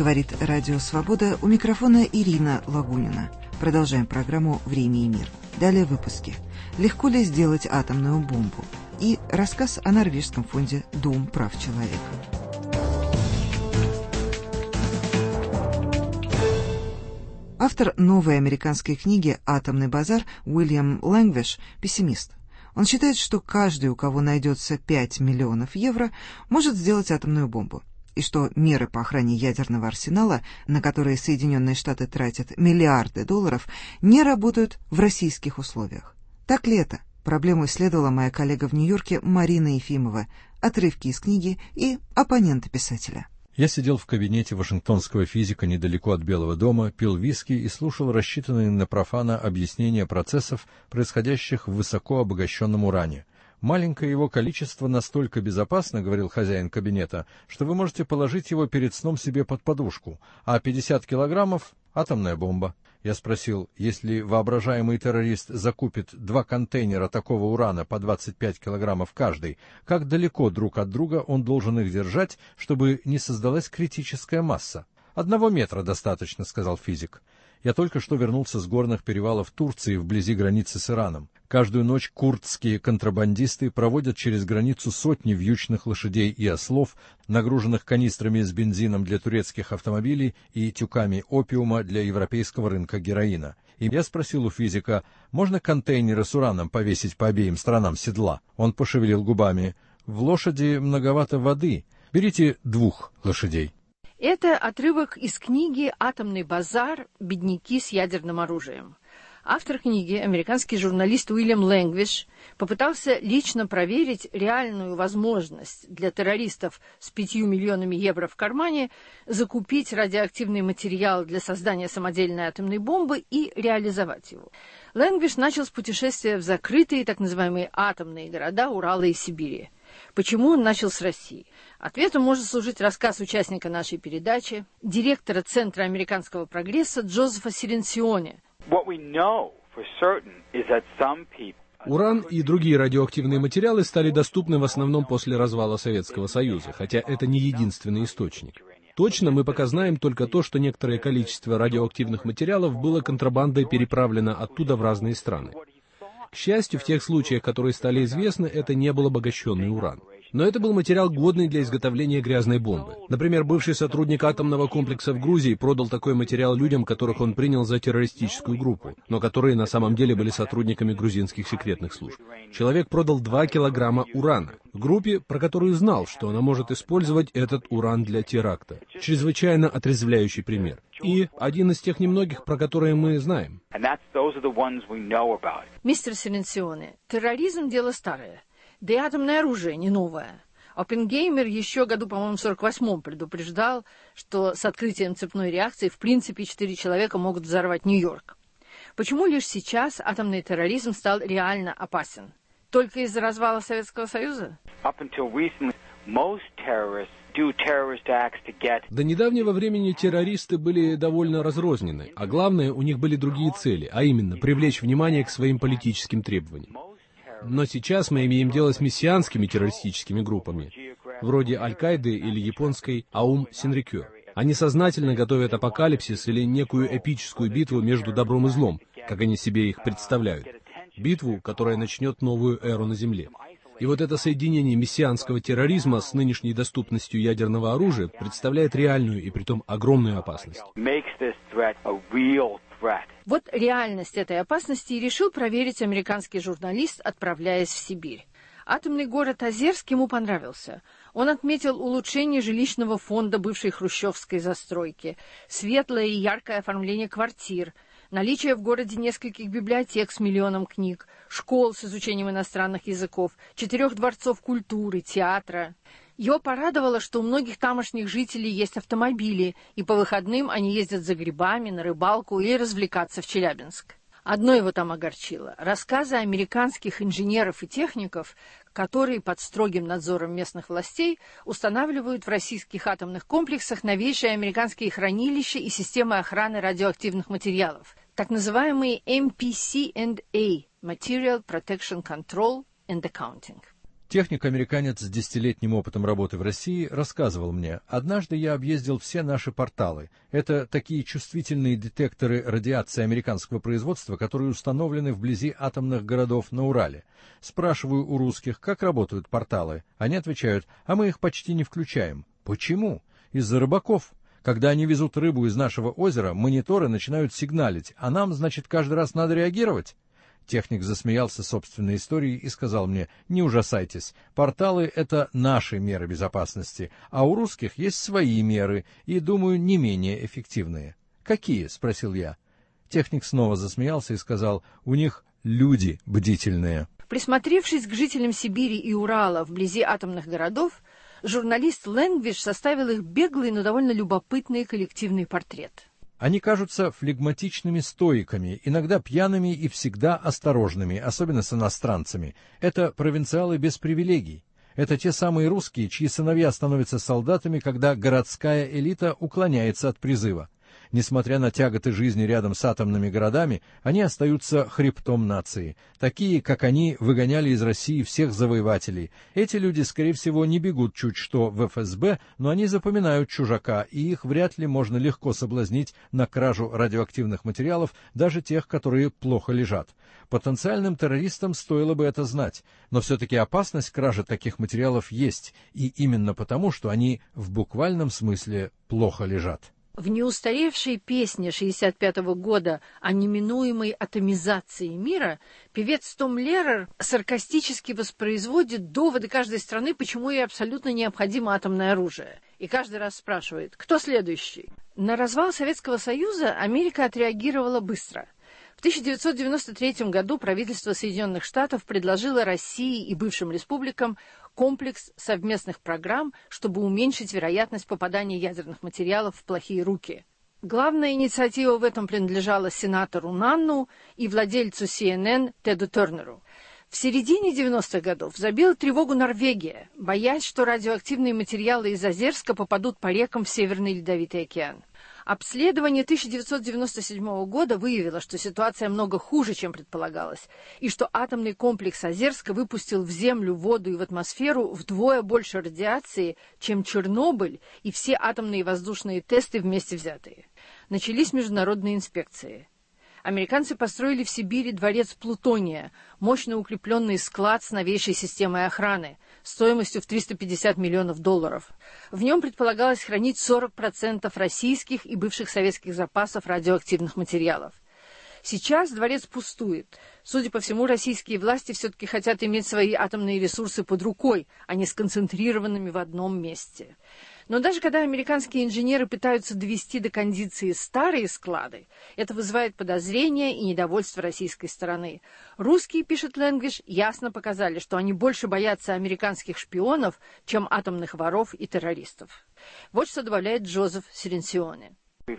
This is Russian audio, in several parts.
Говорит Радио Свобода, у микрофона Ирина Лагунина. Продолжаем программу «Время и мир». Далее выпуски. Легко ли сделать атомную бомбу? И рассказ о норвежском фонде «Дом прав человека». Автор новой американской книги «Атомный базар» Уильям Лэнгвиш – пессимист. Он считает, что каждый, у кого найдется 5 миллионов евро, может сделать атомную бомбу, и что меры по охране ядерного арсенала, на которые Соединенные Штаты тратят миллиарды долларов, не работают в российских условиях. Так ли это? Проблему исследовала моя коллега в Нью-Йорке Марина Ефимова, отрывки из книги и оппоненты писателя. Я сидел в кабинете вашингтонского физика недалеко от Белого дома, пил виски и слушал рассчитанные на профана объяснения процессов, происходящих в высоко обогащенном уране. «Маленькое его количество настолько безопасно, — говорил хозяин кабинета, — что вы можете положить его перед сном себе под подушку, а 50 килограммов — атомная бомба». Я спросил, если воображаемый террорист закупит 2 контейнера такого урана по 25 килограммов каждый, как далеко друг от друга он должен их держать, чтобы не создалась критическая масса? 1 метра достаточно, — сказал физик. Я только что вернулся с горных перевалов Турции вблизи границы с Ираном. Каждую ночь курдские контрабандисты проводят через границу сотни вьючных лошадей и ослов, нагруженных канистрами с бензином для турецких автомобилей и тюками опиума для европейского рынка героина. И я спросил у физика, можно контейнеры с ураном повесить по обеим сторонам седла? Он пошевелил губами. В лошади многовато воды. Берите 2 лошадей. Это отрывок из книги «Атомный базар. Бедняки с ядерным оружием». Автор книги, американский журналист Уильям Лэнгвиш, попытался лично проверить реальную возможность для террористов с 5 миллионами евро в кармане закупить радиоактивный материал для создания самодельной атомной бомбы и реализовать его. Лэнгвиш начал с путешествия в закрытые так называемые атомные города Урала и Сибири. Почему он начал с России? Ответом может служить рассказ участника нашей передачи, директора Центра американского прогресса Джозефа Сиренсионе. Уран и другие радиоактивные материалы стали доступны в основном после развала Советского Союза, хотя это не единственный источник. Точно мы пока знаем только то, что некоторое количество радиоактивных материалов было контрабандой переправлено оттуда в разные страны. К счастью, в тех случаях, которые стали известны, это не был обогащенный уран. Но это был материал, годный для изготовления грязной бомбы. Например, бывший сотрудник атомного комплекса в Грузии продал такой материал людям, которых он принял за террористическую группу, но которые на самом деле были сотрудниками грузинских секретных служб. Человек продал 2 килограмма урана группе, про которую знал, что она может использовать этот уран для теракта. Чрезвычайно отрезвляющий пример. И один из тех немногих, про которые мы знаем. Мистер Сиренсионе, терроризм – дело старое. Да и атомное оружие не новое. Оппенгеймер еще году, по-моему, в 48-м предупреждал, что с открытием цепной реакции в принципе 4 человека могут взорвать Нью-Йорк. Почему лишь сейчас атомный терроризм стал реально опасен? Только из-за развала Советского Союза? До недавнего времени террористы были довольно разрознены, а главное, у них были другие цели, а именно привлечь внимание к своим политическим требованиям. Но сейчас мы имеем дело с мессианскими террористическими группами, вроде Аль-Каиды или японской Аум Синрикё. Они сознательно готовят апокалипсис или некую эпическую битву между добром и злом, как они себе их представляют. Битву, которая начнет новую эру на Земле. И вот это соединение мессианского терроризма с нынешней доступностью ядерного оружия представляет реальную и притом огромную опасность. Вот реальность этой опасности и решил проверить американский журналист, отправляясь в Сибирь. Атомный город Озерск ему понравился. Он отметил улучшение жилищного фонда бывшей хрущевской застройки, светлое и яркое оформление квартир, наличие в городе нескольких библиотек с 1 миллионом книг, школ с изучением иностранных языков, 4 дворцов культуры, театра. Его порадовало, что у многих тамошних жителей есть автомобили, и по выходным они ездят за грибами, на рыбалку или развлекаться в Челябинск. Одно его там огорчило – рассказы американских инженеров и техников, которые под строгим надзором местных властей устанавливают в российских атомных комплексах новейшие американские хранилища и системы охраны радиоактивных материалов, так называемые MPC&A – Material Protection Control and Accounting. Техник-американец с 10-летним опытом работы в России рассказывал мне: однажды я объездил все наши порталы. Это такие чувствительные детекторы радиации американского производства, которые установлены вблизи атомных городов на Урале. Спрашиваю у русских, как работают порталы. Они отвечают: а мы их почти не включаем. Почему? Из-за рыбаков. Когда они везут рыбу из нашего озера, мониторы начинают сигналить, а нам, значит, каждый раз надо реагировать? Техник засмеялся собственной историей и сказал мне: не ужасайтесь, порталы — это наши меры безопасности, а у русских есть свои меры, и, думаю, не менее эффективные. Какие? — спросил я. Техник снова засмеялся и сказал: у них люди бдительные. Присмотревшись к жителям Сибири и Урала вблизи атомных городов, журналист Лэнгвиш составил их беглый, но довольно любопытный коллективный портрет. Они кажутся флегматичными стоиками, иногда пьяными и всегда осторожными, особенно с иностранцами. Это провинциалы без привилегий. Это те самые русские, чьи сыновья становятся солдатами, когда городская элита уклоняется от призыва. Несмотря на тяготы жизни рядом с атомными городами, они остаются хребтом нации. Такие, как они, выгоняли из России всех завоевателей. Эти люди, скорее всего, не бегут чуть что в ФСБ, но они запоминают чужака, и их вряд ли можно легко соблазнить на кражу радиоактивных материалов, даже тех, которые плохо лежат. Потенциальным террористам стоило бы это знать, но все-таки опасность кражи таких материалов есть, и именно потому, что они в буквальном смысле плохо лежат. В неустаревшей песне 1965 года о неминуемой атомизации мира певец Том Лерер саркастически воспроизводит доводы каждой страны, почему ей абсолютно необходимо атомное оружие. И каждый раз спрашивает: кто следующий? На развал Советского Союза Америка отреагировала быстро. В 1993 году правительство Соединенных Штатов предложило России и бывшим республикам комплекс совместных программ, чтобы уменьшить вероятность попадания ядерных материалов в плохие руки. Главная инициатива в этом принадлежала сенатору Нанну и владельцу CNN Теду Тернеру. В середине 90-х годов забила тревогу Норвегия, боясь, что радиоактивные материалы из Озерска попадут по рекам в Северный Ледовитый океан. Обследование 1997 года выявило, что ситуация много хуже, чем предполагалось, и что атомный комплекс Озерска выпустил в землю, воду и в атмосферу вдвое больше радиации, чем Чернобыль и все атомные и воздушные тесты вместе взятые. Начались международные инспекции. Американцы построили в Сибири дворец плутония, мощно укрепленный склад с новейшей системой охраны, стоимостью в $350 миллионов. В нем предполагалось хранить 40% российских и бывших советских запасов радиоактивных материалов. Сейчас дворец пустует. Судя по всему, российские власти все-таки хотят иметь свои атомные ресурсы под рукой, а не сконцентрированными в одном месте. Но даже когда американские инженеры пытаются довести до кондиции старые склады, это вызывает подозрения и недовольство российской стороны. Русские, пишет Лэнгвиш, ясно показали, что они больше боятся американских шпионов, чем атомных воров и террористов. Вот что добавляет Джозеф Сиренсионе.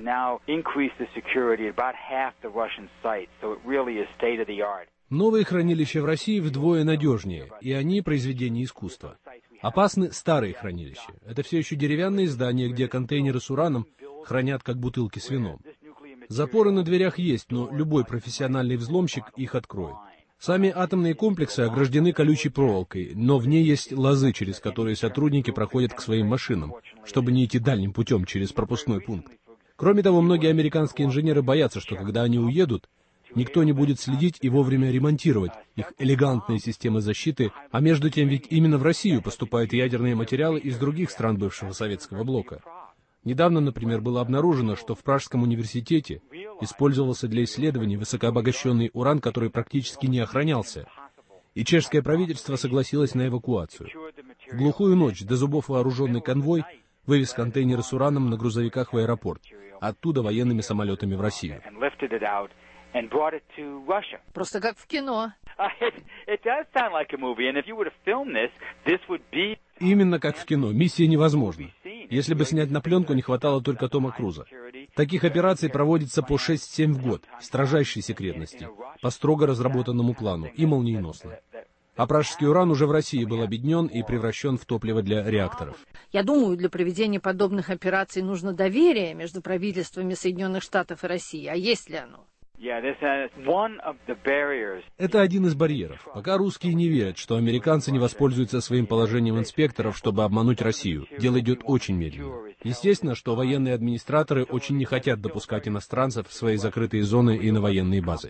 Новые хранилища в России вдвое надежнее, и они произведения искусства. Опасны старые хранилища. Это все еще деревянные здания, где контейнеры с ураном хранят как бутылки с вином. Запоры на дверях есть, но любой профессиональный взломщик их откроет. Сами атомные комплексы ограждены колючей проволокой, но в ней есть лозы, через которые сотрудники проходят к своим машинам, чтобы не идти дальним путем через пропускной пункт. Кроме того, многие американские инженеры боятся, что когда они уедут, никто не будет следить и вовремя ремонтировать их элегантные системы защиты, а между тем ведь именно в Россию поступают ядерные материалы из других стран бывшего советского блока. Недавно, например, было обнаружено, что в Пражском университете использовался для исследований высокообогащенный уран, который практически не охранялся, и чешское правительство согласилось на эвакуацию. В глухую ночь до зубов вооруженный конвой вывез контейнеры с ураном на грузовиках в аэропорт, оттуда военными самолетами в Россию. Просто как в кино. Именно как в кино. Миссия невозможна. Если бы снять на пленку, не хватало только Тома Круза. Таких операций проводится по 6-7 в год, в строжайшей секретности, по строго разработанному плану и молниеносно. А пражский уран уже в России был обеднен и превращен в топливо для реакторов. Я думаю, для проведения подобных операций нужно доверие между правительствами Соединенных Штатов и России. А есть ли оно? Это один из барьеров. Пока русские не верят, что американцы не воспользуются своим положением инспекторов, чтобы обмануть Россию, дело идет очень медленно. Естественно, что военные администраторы очень не хотят допускать иностранцев в свои закрытые зоны и на военные базы.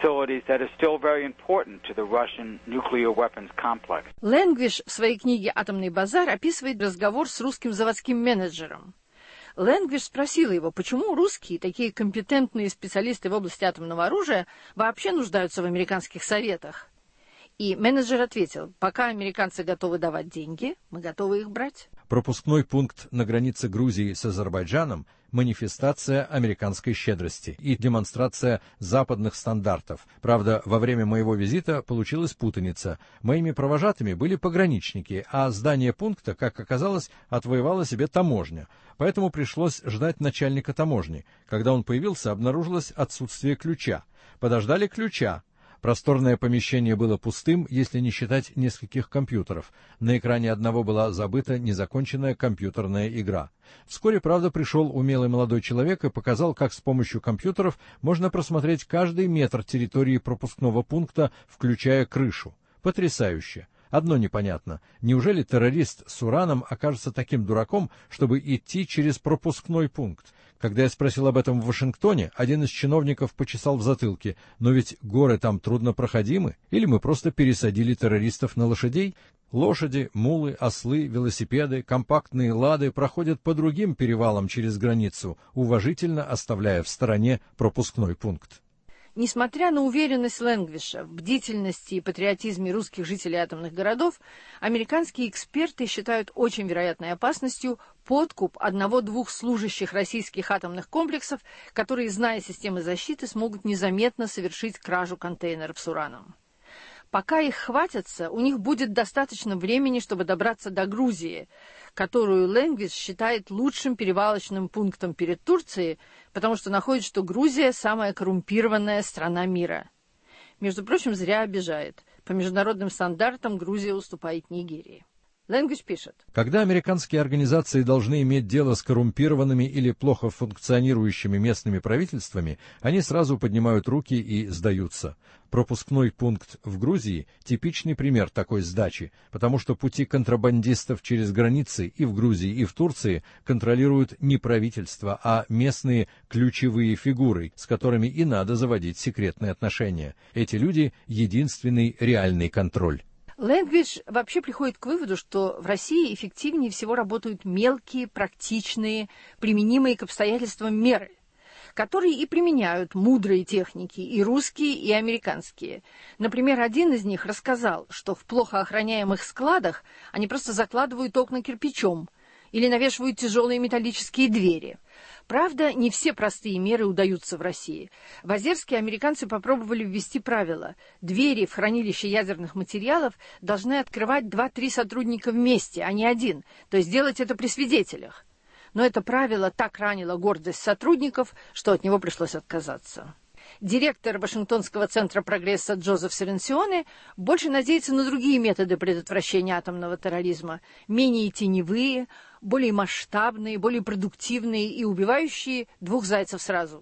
Лэнгвиш в своей книге «Атомный базар» описывает разговор с русским заводским менеджером. Лэнгвиш спросила его, почему русские, такие компетентные специалисты в области атомного оружия, вообще нуждаются в американских советах. И менеджер ответил, пока американцы готовы давать деньги, мы готовы их брать. Пропускной пункт на границе Грузии с Азербайджаном – манифестация американской щедрости и демонстрация западных стандартов. Правда, во время моего визита получилась путаница. Моими провожатыми были пограничники, а здание пункта, как оказалось, отвоевала себе таможня. Поэтому пришлось ждать начальника таможни. Когда он появился, обнаружилось отсутствие ключа. Подождали ключа. Просторное помещение было пустым, если не считать нескольких компьютеров. На экране одного была забыта незаконченная компьютерная игра. Вскоре, правда, пришел умелый молодой человек и показал, как с помощью компьютеров можно просмотреть каждый метр территории пропускного пункта, включая крышу. Потрясающе! Одно непонятно. Неужели террорист с ураном окажется таким дураком, чтобы идти через пропускной пункт? Когда я спросил об этом в Вашингтоне, один из чиновников почесал в затылке. Но ведь горы там труднопроходимы? Или мы просто пересадили террористов на лошадей? Лошади, мулы, ослы, велосипеды, компактные лады проходят по другим перевалам через границу, уважительно оставляя в стороне пропускной пункт. Несмотря на уверенность Лэнгвиша в бдительности и патриотизме русских жителей атомных городов, американские эксперты считают очень вероятной опасностью подкуп одного-двух служащих российских атомных комплексов, которые, зная системы защиты, смогут незаметно совершить кражу контейнеров с ураном. Пока их хватятся, у них будет достаточно времени, чтобы добраться до Грузии, которую Лэнгвиш считает лучшим перевалочным пунктом перед Турцией, потому что находит, что Грузия – самая коррумпированная страна мира. Между прочим, зря обижает. По международным стандартам Грузия уступает Нигерии. Лэнгвиш пишет. Когда американские организации должны иметь дело с коррумпированными или плохо функционирующими местными правительствами, они сразу поднимают руки и сдаются. Пропускной пункт в Грузии – типичный пример такой сдачи, потому что пути контрабандистов через границы и в Грузии, и в Турции контролируют не правительство, а местные ключевые фигуры, с которыми и надо заводить секретные отношения. Эти люди – единственный реальный контроль. Лэнгвиш вообще приходит к выводу, что в России эффективнее всего работают мелкие, практичные, применимые к обстоятельствам меры, которые и применяют мудрые техники, и русские, и американские. Например, один из них рассказал, что в плохо охраняемых складах они просто закладывают окна кирпичом или навешивают тяжелые металлические двери. Правда, не все простые меры удаются в России. В Озерске американцы попробовали ввести правило: двери в хранилище ядерных материалов должны открывать 2-3 сотрудника вместе, а не один, то есть делать это при свидетелях. Но это правило так ранило гордость сотрудников, что от него пришлось отказаться. Директор Вашингтонского центра прогресса Джозеф Серенсионе больше надеется на другие методы предотвращения атомного терроризма, менее теневые, более масштабные, более продуктивные и убивающие двух зайцев сразу.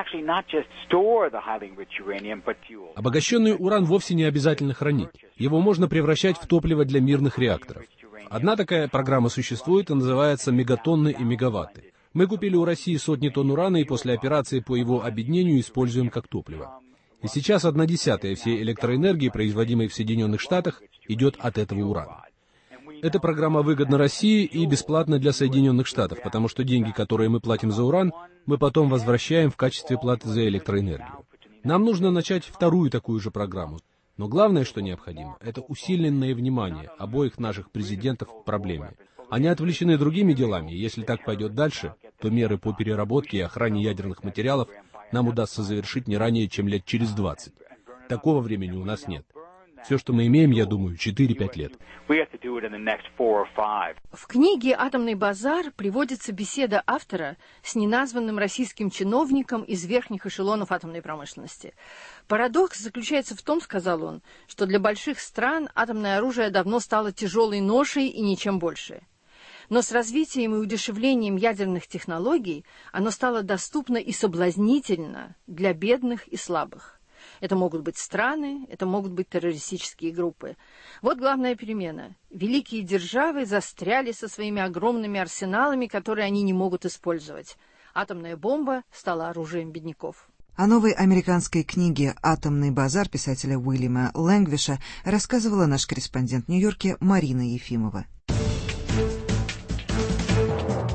Обогащенный уран вовсе не обязательно хранить. Его можно превращать в топливо для мирных реакторов. Одна такая программа существует и называется «Мегатонны и мегаватты». Мы купили у России сотни тонн урана и после операции по его обеднению используем как топливо. И сейчас 1/10 всей электроэнергии, производимой в Соединенных Штатах, идет от этого урана. Эта программа выгодна России и бесплатна для Соединенных Штатов, потому что деньги, которые мы платим за уран, мы потом возвращаем в качестве платы за электроэнергию. Нам нужно начать вторую такую же программу. Но главное, что необходимо, это усиленное внимание обоих наших президентов к проблеме. Они отвлечены другими делами, и если так пойдет дальше, то меры по переработке и охране ядерных материалов нам удастся завершить не ранее, чем лет через 20. Такого времени у нас нет. Все, что мы имеем, я думаю, 4-5 лет. В книге «Атомный базар» приводится беседа автора с неназванным российским чиновником из верхних эшелонов атомной промышленности. Парадокс заключается в том, сказал он, что для больших стран атомное оружие давно стало тяжелой ношей и ничем больше. Но с развитием и удешевлением ядерных технологий оно стало доступно и соблазнительно для бедных и слабых. Это могут быть страны, это могут быть террористические группы. Вот главная перемена. Великие державы застряли со своими огромными арсеналами, которые они не могут использовать. Атомная бомба стала оружием бедняков. О новой американской книге «Атомный базар» писателя Уильяма Лэнгвиша рассказывала наш корреспондент в Нью-Йорке Марина Ефимова.